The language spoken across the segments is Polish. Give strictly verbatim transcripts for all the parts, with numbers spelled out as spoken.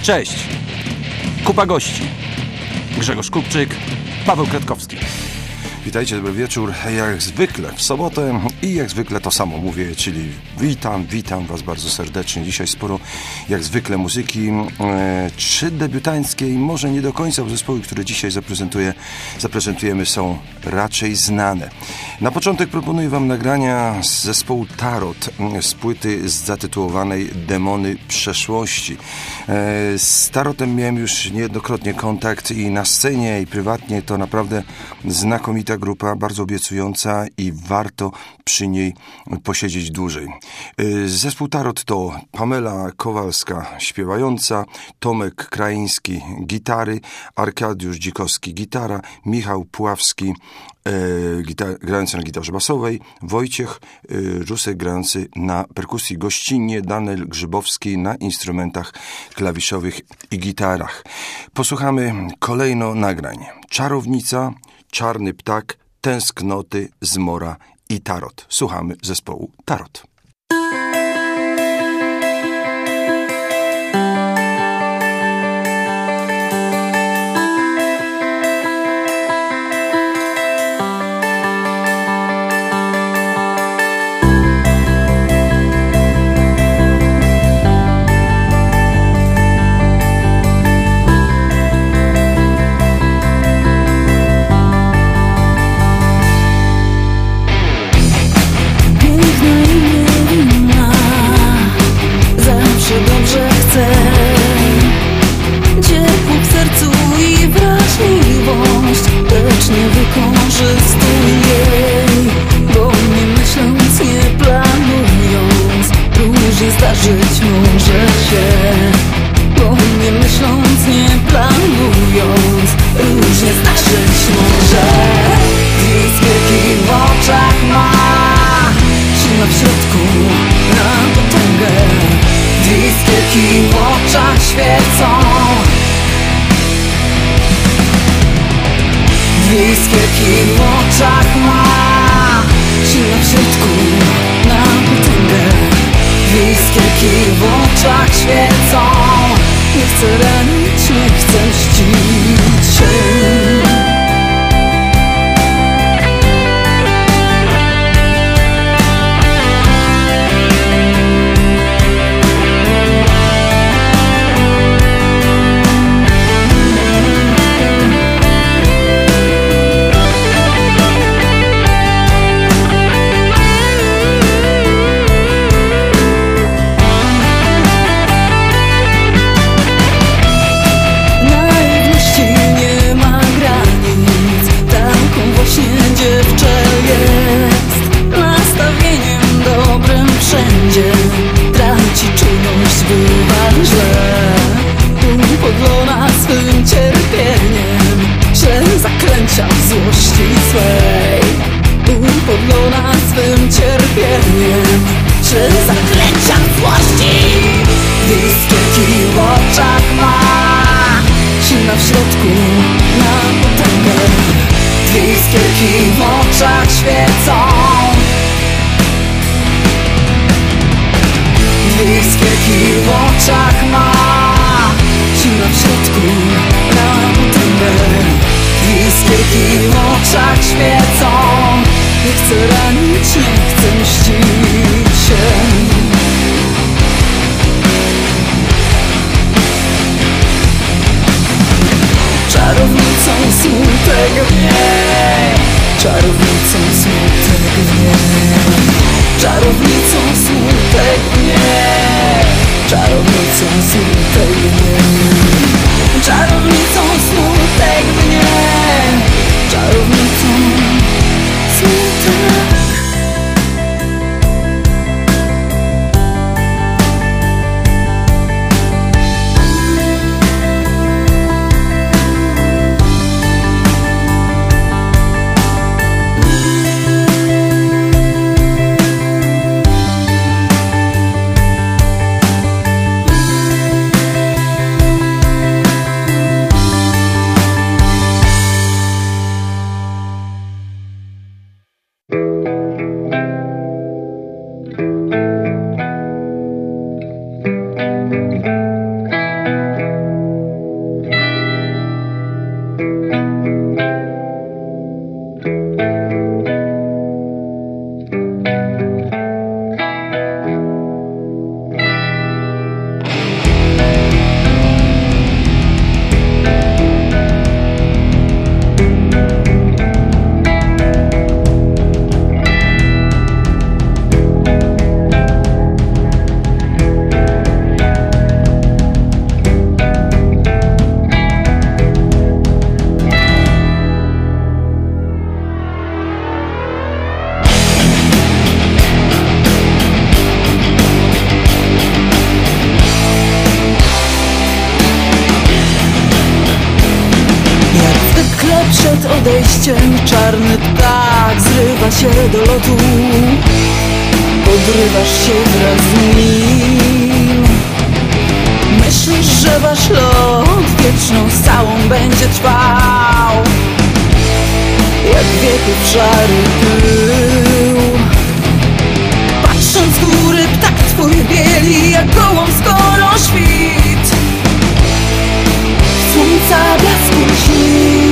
Cześć! Kupa gości. Grzegorz Kupczyk, Paweł Kwiatkowski. Witajcie, dobry wieczór. Jak zwykle w sobotę i jak zwykle to samo mówię, czyli witam, witam Was bardzo serdecznie. Dzisiaj sporo, jak zwykle, muzyki, e, trzy debiutanckie i może nie do końca, bo zespoły, które dzisiaj zaprezentuję, zaprezentujemy, są raczej znane. Na początek proponuję Wam nagrania z zespołu Tarot, z płyty zatytułowanej Demony Przeszłości. E, z Tarotem miałem już niejednokrotnie kontakt i na scenie, i prywatnie. To naprawdę znakomita grupa, bardzo obiecująca i warto przy niej posiedzieć dłużej. Zespół Tarot to Pamela Kowalska śpiewająca, Tomek Kraiński gitary, Arkadiusz Dzikowski gitara, Michał Puławski e, gitar- grający na gitarze basowej, Wojciech e, Rusek grający na perkusji, gościnnie Daniel Grzybowski na instrumentach klawiszowych i gitarach. Posłuchamy kolejno nagrań. Czarownica, Czarny ptak, Tęsknoty, Zmora i Tarot. Słuchamy zespołu Tarot. Nie wykorzystuj jej, bo nie myśląc, nie planując, różnie zdarzyć może się. Bo nie myśląc, nie planując, różnie zdarzyć może. Dwie iskierki w oczach ma, silna w środku na potęgę. Dwie iskierki w oczach świecą. Dwie iskierki w oczach ma, silna w środku na potęgę. Dwie iskierki w oczach świecą. Nie chcę ranić, nie chcę mścić się. Traci czujność, bywa źle. Upodlona swym cierpieniem, źle zaklęcia w złości swej. Upodlona swym cierpieniem, źle zaklęcia w złości. Dwie iskierki w oczach ma, silna w środku na potęgę. Dwie iskierki w oczach świecą. Dwie iskierki w oczach ma, silna w środku na potęgę. Dwie iskierki w oczach świecą. Nie chcę ranić, nie chcę mścić się. Czarownicą smutek w niej, czarownicą smutek w niej, czarownicą smutek w niej, czarownicą smutek w niej, czarownicą smutek w niej, czarownicą smutek. liściem czarny ptak zrywa się do lotu. Podrywasz się wraz z nim. Myślisz, że wasz lot wieczną całą będzie trwał, jak wieków szary pył. Patrząc z góry, ptak twój bieli jak gołąb skoro świt. Słońca blasku lśni.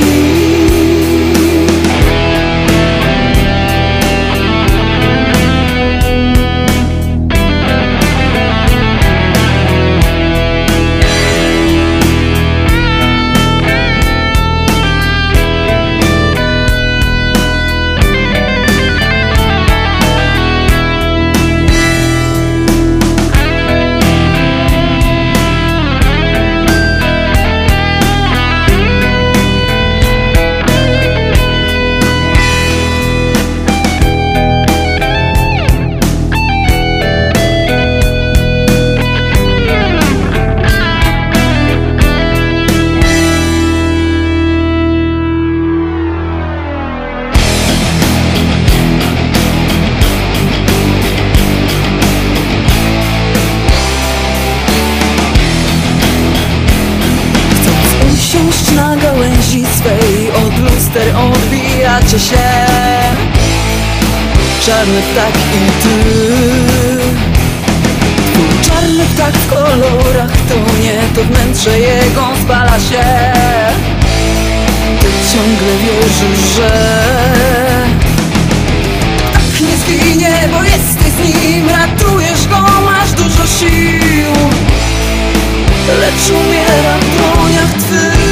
Na gałęzi swej od luster odbijacie się, czarny ptak i ty. Twój czarny ptak w kolorach tonie, to wnętrze jego spala się. Ty ciągle wierzysz, że ptak nie zginie, bo jesteś z nim. Ratujesz go, masz dużo sił, lecz umiera w dłoniach twych.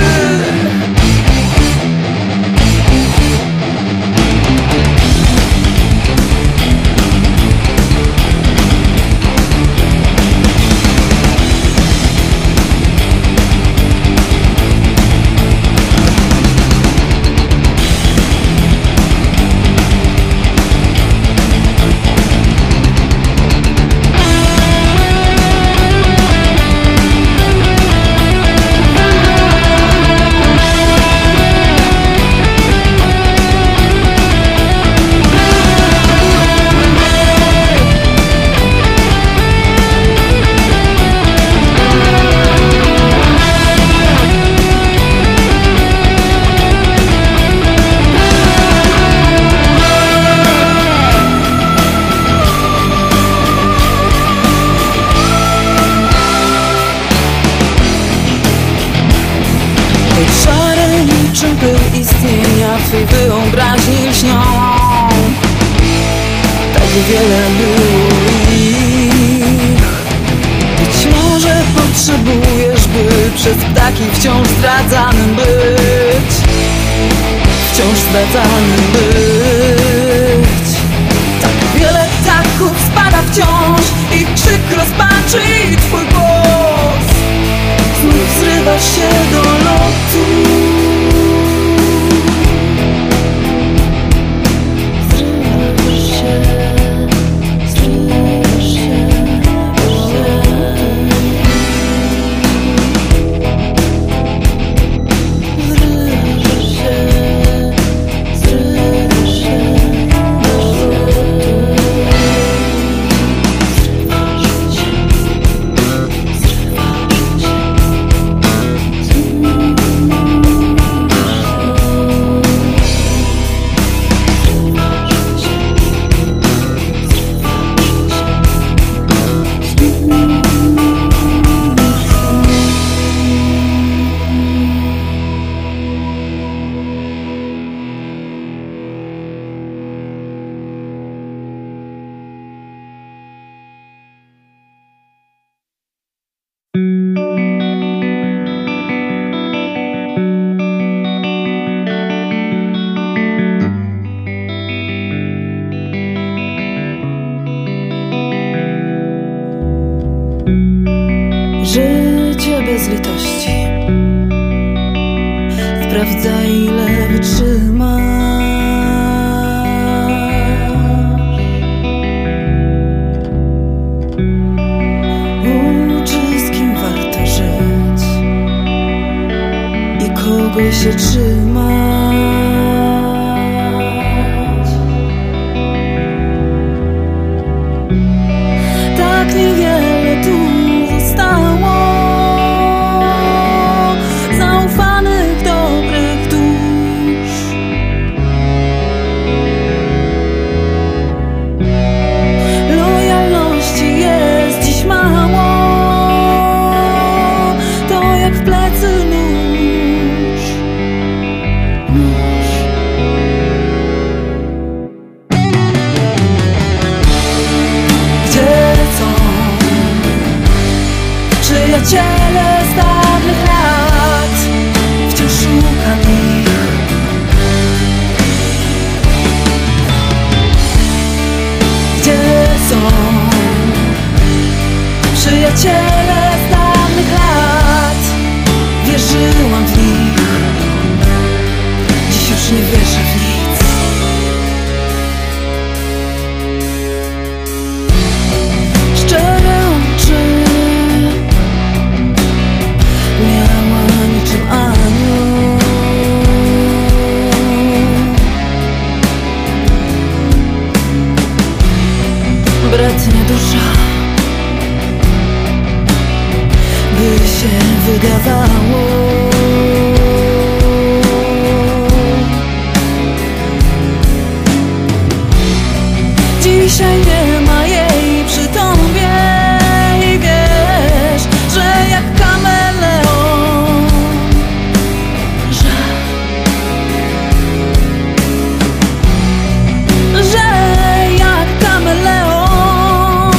Szare niczym pył istnienia twej wyobraźni lśnią. Tak wiele było ich. Być może potrzebujesz, by przez ptaki wciąż zdradzanym być. Wciąż zdradzanym być. Tak wiele ptaków spada wciąż, ich krzyk rozpaczy i twój głos znów zrywa się do lotu. Zrywasz się, zrywasz się do lotu. Zrywasz się, zrywasz się do lotu. Życie bez litości sprawdza, ile wytrzymasz. Uczy, z kim warto żyć i kogo się trzymasz. Przyjaciele z dawnych lat, wciąż szukam ich. Gdzie są przyjaciele z dawnych lat? Wierzyłam w nich, dziś już nie wierzę w nic. Szczere oczy miała niczym anioł. Bratnia dusza, by się wydawało. Dzisiaj nie ma jej przy tobie i wiesz, że jak kameleon, że, że jak kameleon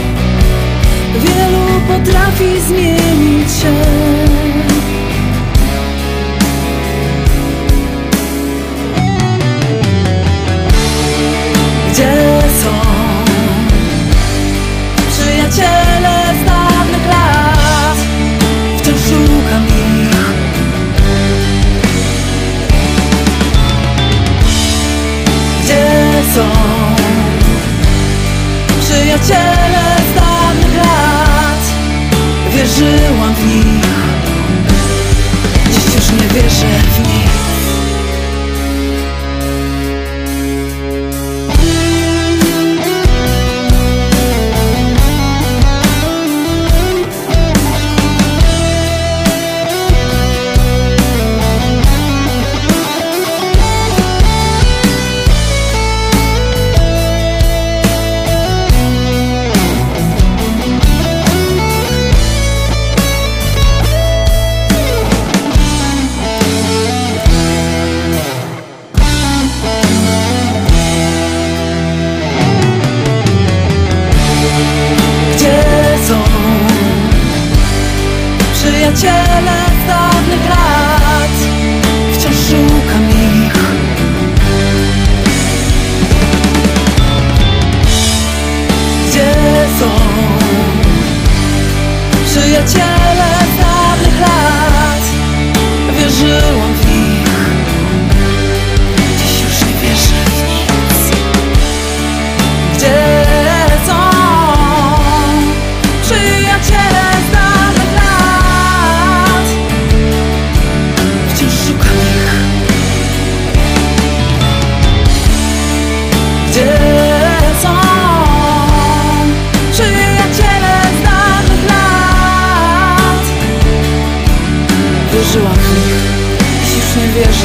wielu potrafi zmienić się. Gdzie są przyjaciele z dawnych lat? Wciąż szukam ich. Gdzie są przyjaciele z dawnych lat? Wierzyłam w nich, dziś już nie wierzę w nich. Przyjaciele z dawnych lat, wciąż szukam ich. Gdzie są przyjaciele z dawnych lat? Wierzyłam w nich, dziś już nie wierzę w nic. Gdzie są przyjaciele z dawnych lat? Wciąż szukam ich. Gdzie są przyjaciele z dawnych lat? Wierzyłam w nich, dziś już nie wierzę.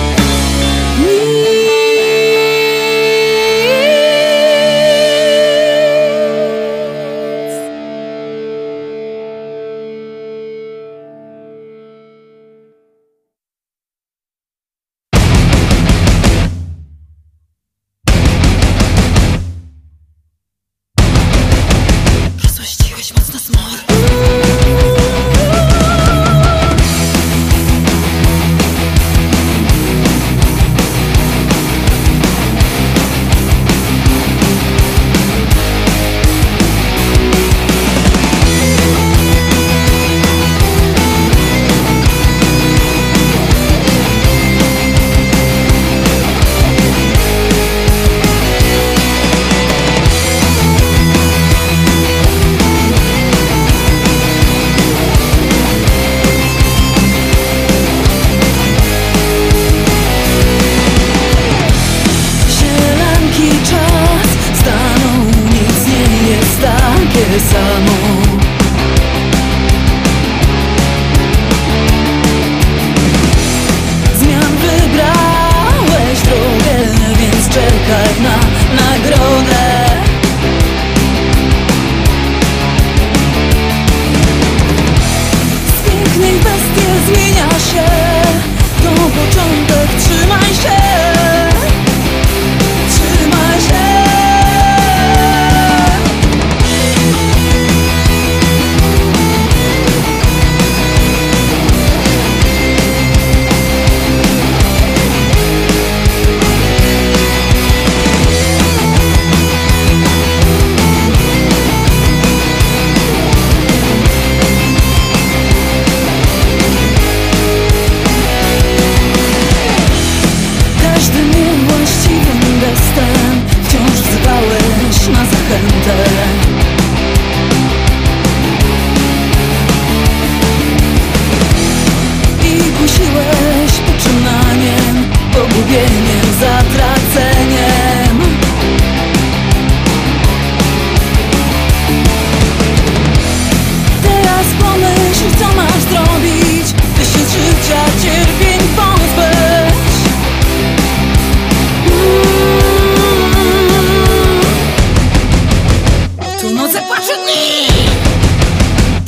Rozłościłeś mocno smor.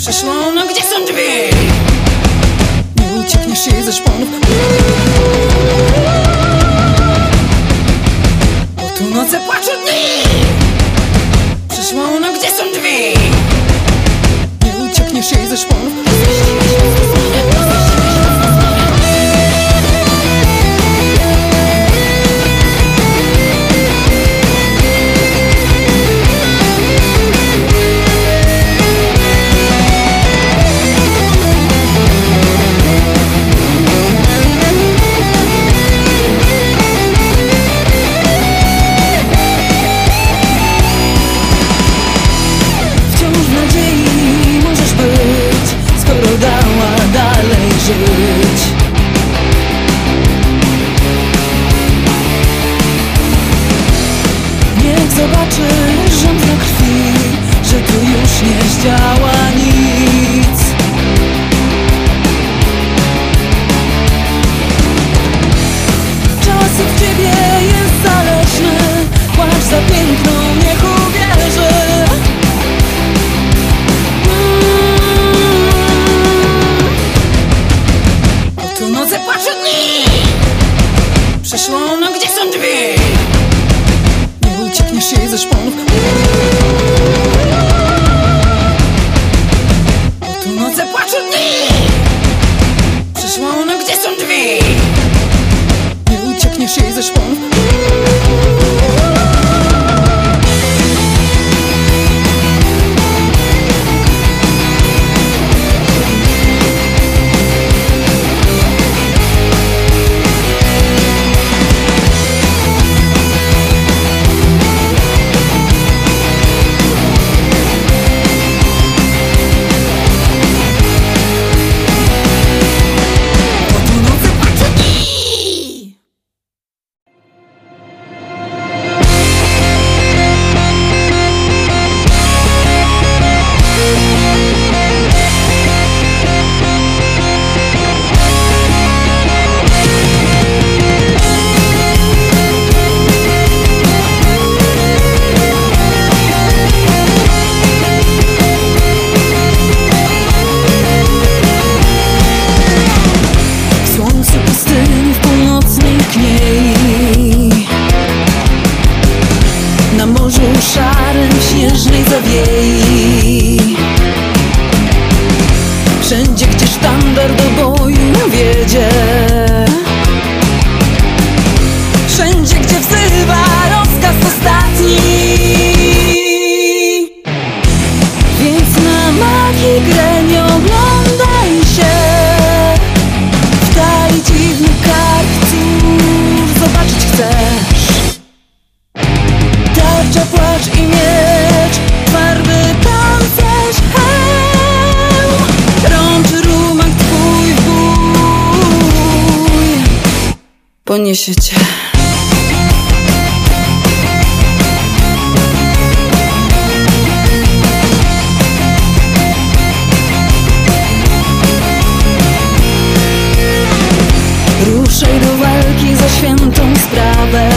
Przeszło ono, gdzie są drzwi? Nie uciekniesz jej ze szponów, bo tu noce płaczą dni. Przeszło ono, gdzie są drzwi? Nie uciekniesz jej ze szponów. Niech zobaczy rząd na krwi, że tu już nie zdziała nic. Czas od ciebie jest zależny, płacz za piękną, niech uwierzy. Tu noce płaczą dni. Przeszło ono, gdzie są drzwi? Nie uciekniesz jej ze szponów. Tu noce płaczą dni. Przeszło ono, gdzie są drzwi? Nie uciekniesz jej ze szponów. Na morzu szarym, śnieżnej zawiei. Wszędzie, gdzie sztandar do boju wiedzie, wszędzie, gdzie wzywa rozkaz ostatni. Więc na magii grę nie oglądaj się, w talii dziwnych kart, cóż zobaczyć chcesz. Tarcza, płacz i miecz, farby, pancerz, hełm, rączy rumak twój w bój, poniesie cię. Ruszaj do walki za świętą sprawę.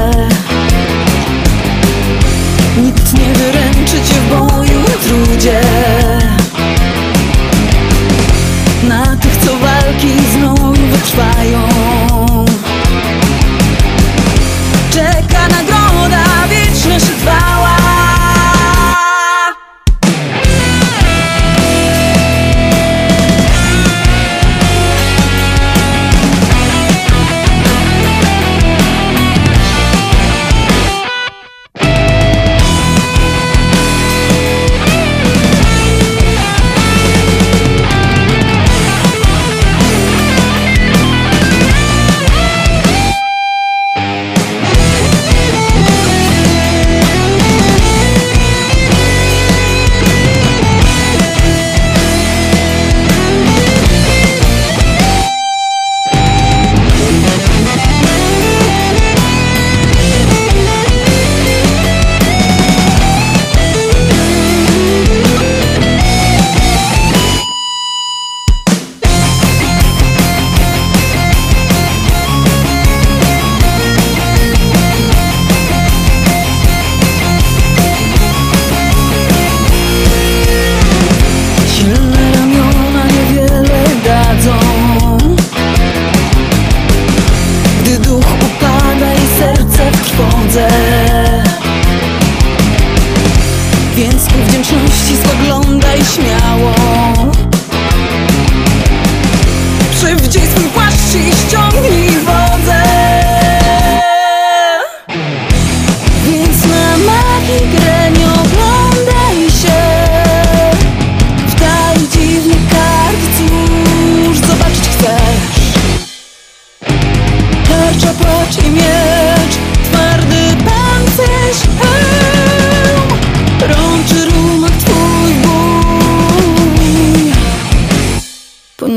Nikt nie wyręczy cię w boju i trudzie. Na tych, co walki znowu wytrwają, czeka nagroda wieczna się trwała.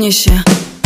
niesie.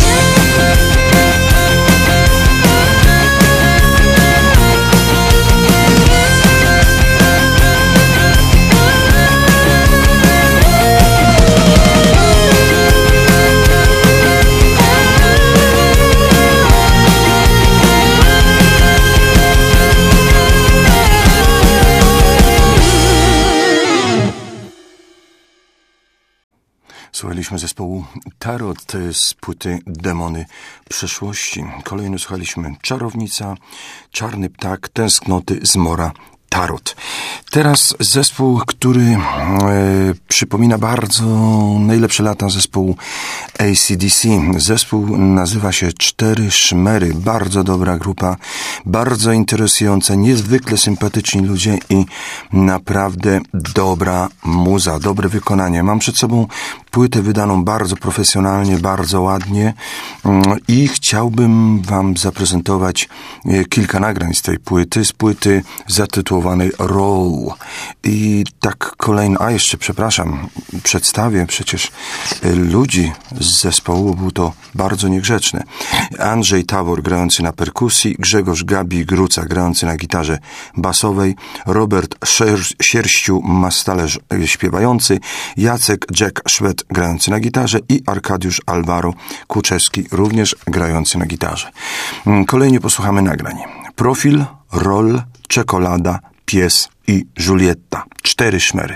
Słuchaliśmy zespołu Tarot z płyty Demony Przeszłości. Kolejno słuchaliśmy Czarownica, Czarny Ptak, Tęsknoty z Mora, Tarot. Teraz zespół, który e, przypomina bardzo najlepsze lata zespołu A C D C. Zespół nazywa się Cztery Szmery. Bardzo dobra grupa, bardzo interesująca, niezwykle sympatyczni ludzie i naprawdę dobra muza, dobre wykonanie. Mam przed sobą płytę wydaną bardzo profesjonalnie, bardzo ładnie i chciałbym wam zaprezentować kilka nagrań z tej płyty, z płyty zatytułowanej Roll. I tak kolejno, a jeszcze przepraszam, przedstawię przecież ludzi z zespołu, był to bardzo niegrzeczne. Andrzej Tawor grający na perkusji, Grzegorz Gabi Gruca grający na gitarze basowej, Robert Szer- Sierściu Mastalerz śpiewający, Jacek Jack Szwed grający na gitarze i Arkadiusz Alvaro Kuczewski również grający na gitarze. Kolejnie posłuchamy nagrań. Profil, Roll, Czekolada, Pies i Julietta. Cztery Szmery.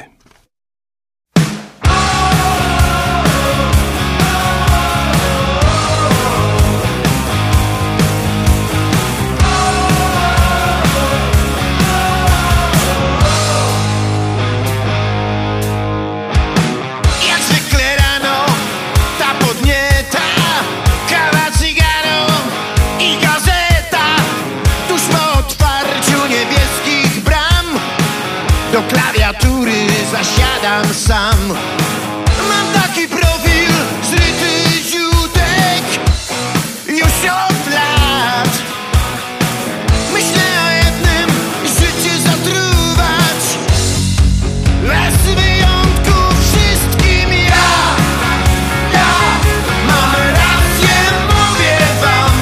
Do klawiatury zasiadam sam. Mam taki profil zryty ziutek już od lat. Myślę o jednym, życie zatruwać. Bez wyjątków wszystkim ja, ja mam rację, mówię wam.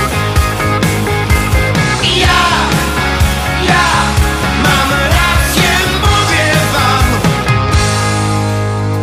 Ja, ja mam rację.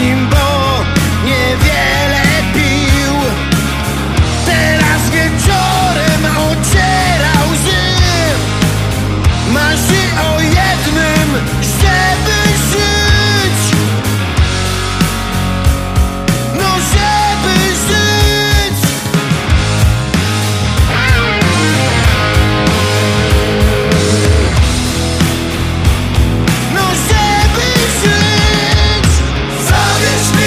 nim, bo niewiele pił. Teraz wieczorem ociera łzy, marzy o jednym, żeby żyć. No żeby żyć. No żeby żyć. Zabierz mnie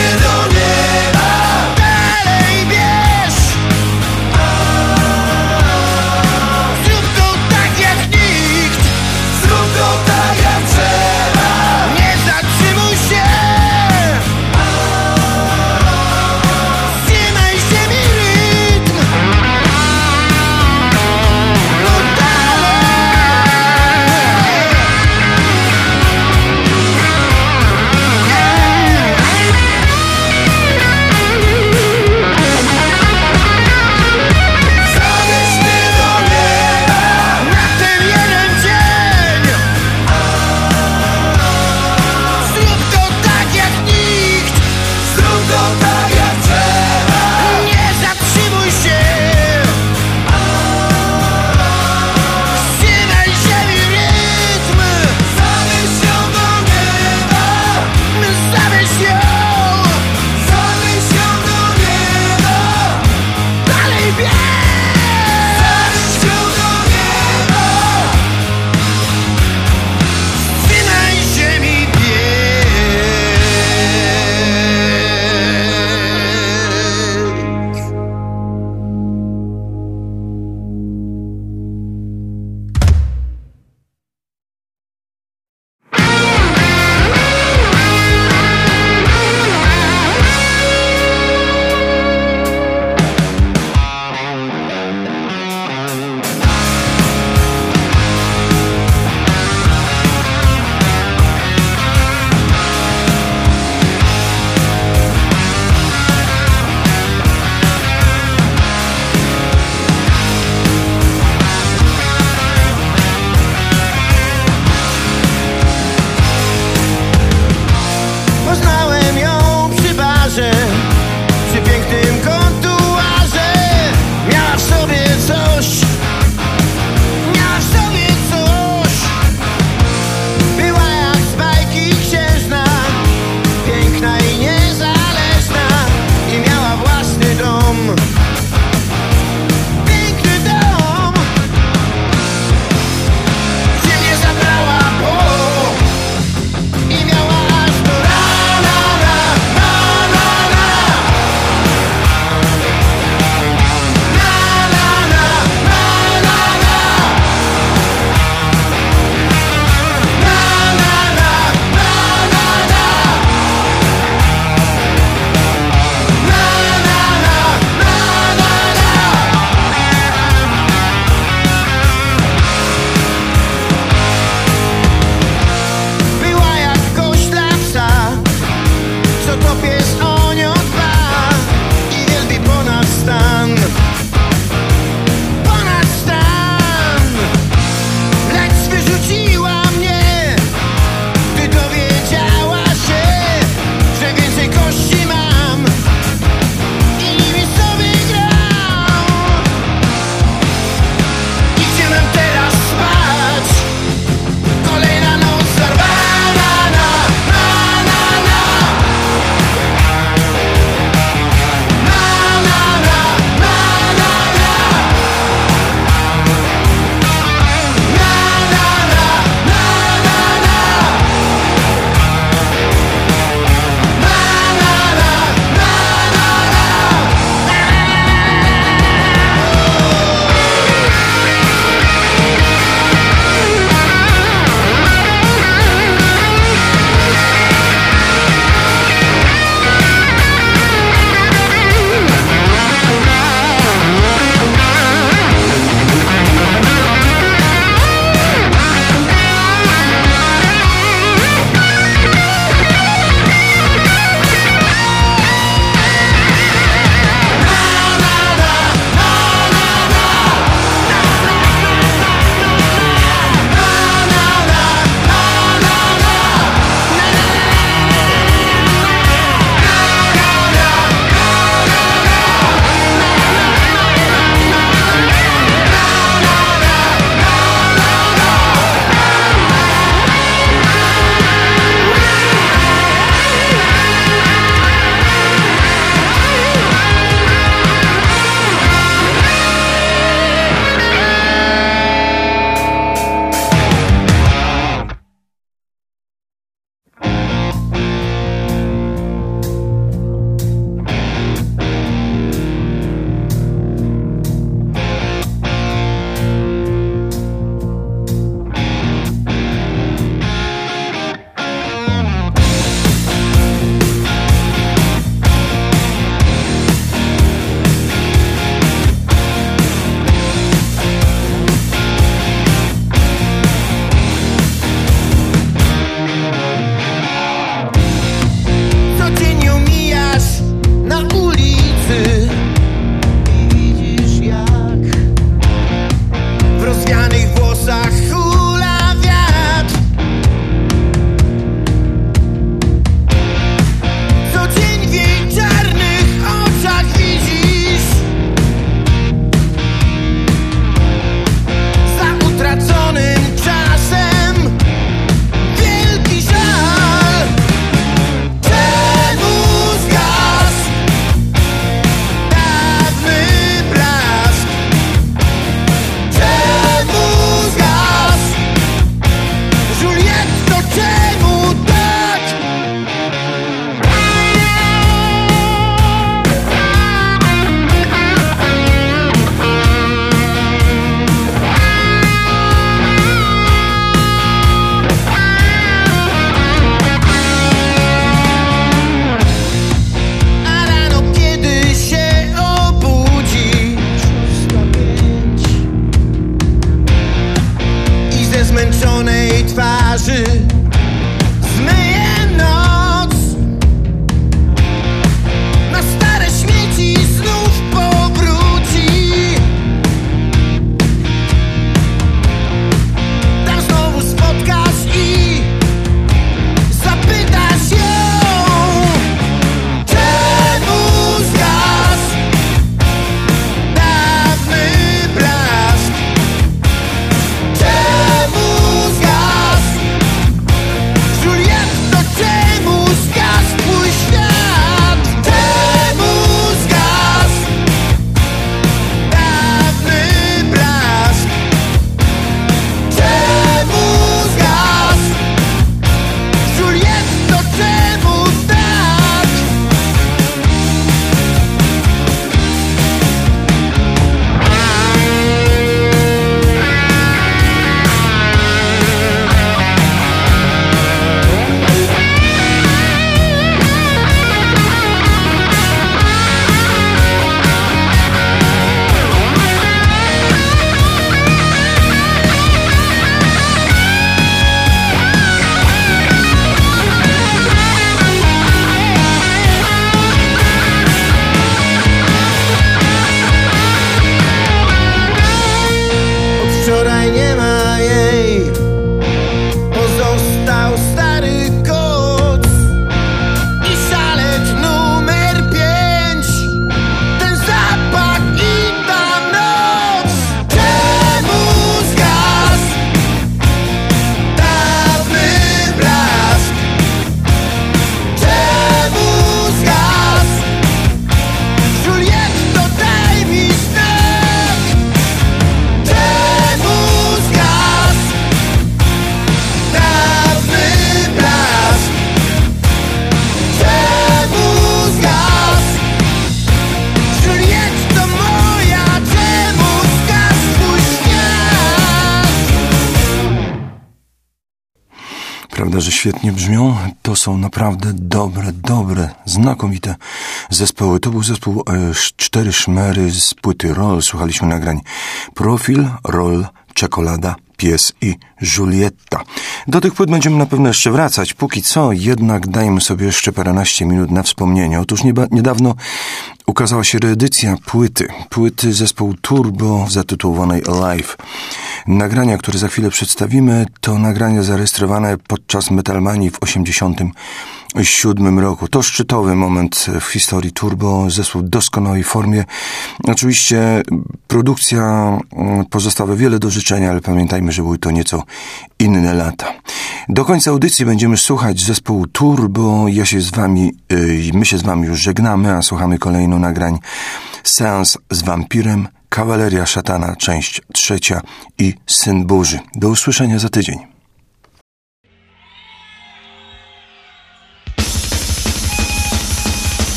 prawda, że świetnie brzmią? To są naprawdę dobre, dobre, znakomite zespoły. To był zespół e, Cztery Szmery z płyty Roll. Słuchaliśmy nagrań Profil, Roll, Czekolada, Pies i Julietta. Do tych płyt będziemy na pewno jeszcze wracać. Póki co jednak dajmy sobie jeszcze paręnaście minut na wspomnienie. Otóż nieba, niedawno ukazała się reedycja płyty. Płyty zespołu Turbo zatytułowanej Alive. Nagrania, które za chwilę przedstawimy, to nagrania zarejestrowane podczas Metalmanii w osiemdziesiątym siódmym roku. To szczytowy moment w historii Turbo, zespół w doskonałej formie. Oczywiście produkcja pozostawia wiele do życzenia, ale pamiętajmy, że były to nieco inne lata. Do końca audycji będziemy słuchać zespołu Turbo. Ja się z wami, my się z wami już żegnamy, a słuchamy kolejno nagrań Seans z wampirem, Kawaleria Szatana, część trzecia i Syn Burzy. Do usłyszenia za tydzień.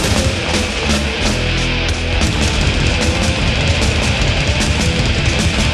We'll be right back.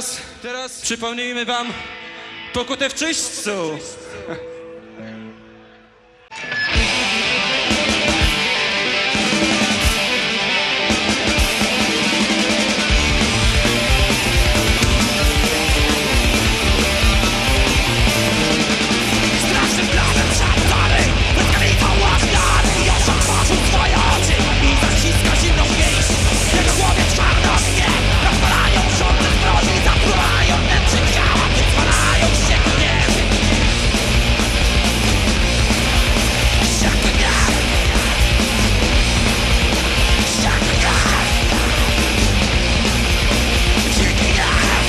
teraz, teraz przypomnijmy wam pokutę w czyśćcu. Strasznym planem szatany wytknięto łaźniany i on zatworzył swoje oczy i zaciska zimną pięść. W jego głowie czarno dnie rozpalają rządy zbrodni, zapływają wnętrze ciała, wyzwalają się gniew. Się gniew. Się gniew. Dziki gniew.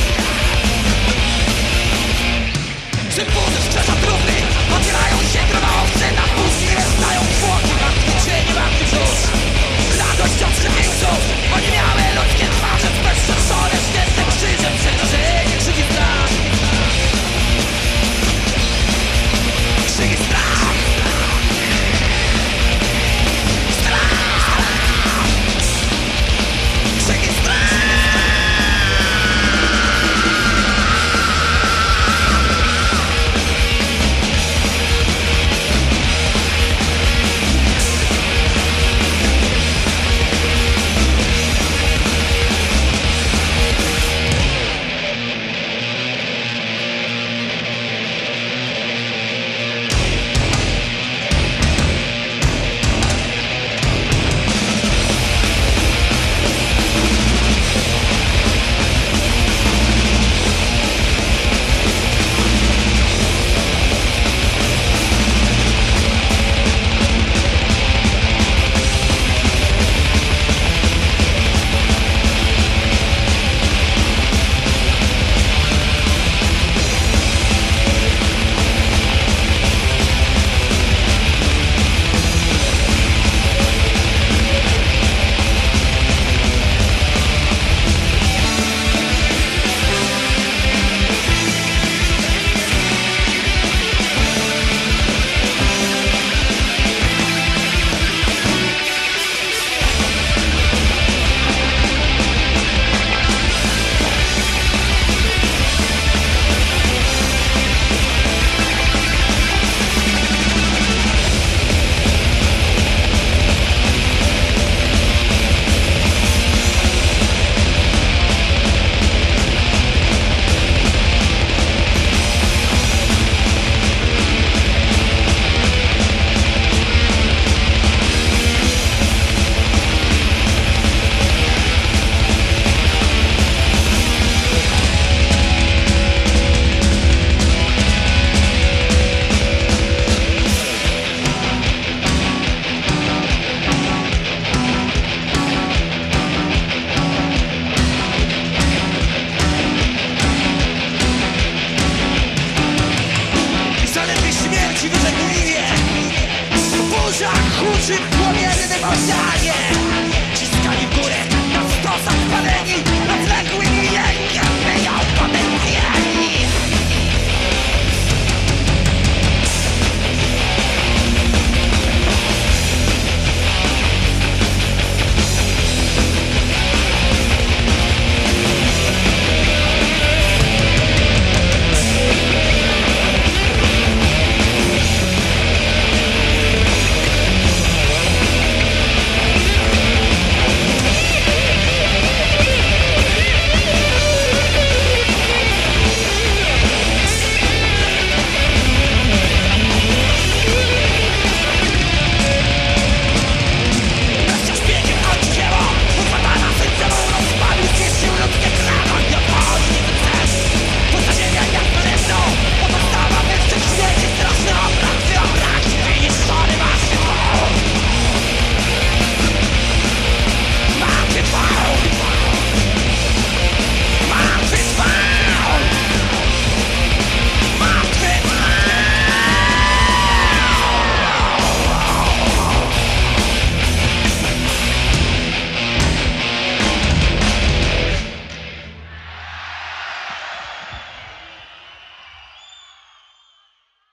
Symboły skrzesza trumny otwierają się grobowce, na pustyni wstają zwłoki, martwi cienie, martwi brzuch. Radość od żywieńców, oni miały ludzkie twarze, bezczeszone, śnięte krzyżem, przerażenie, krzyki strach. Krzyki strach. Strach. Krzyki strach. Huczy płomienny ogień.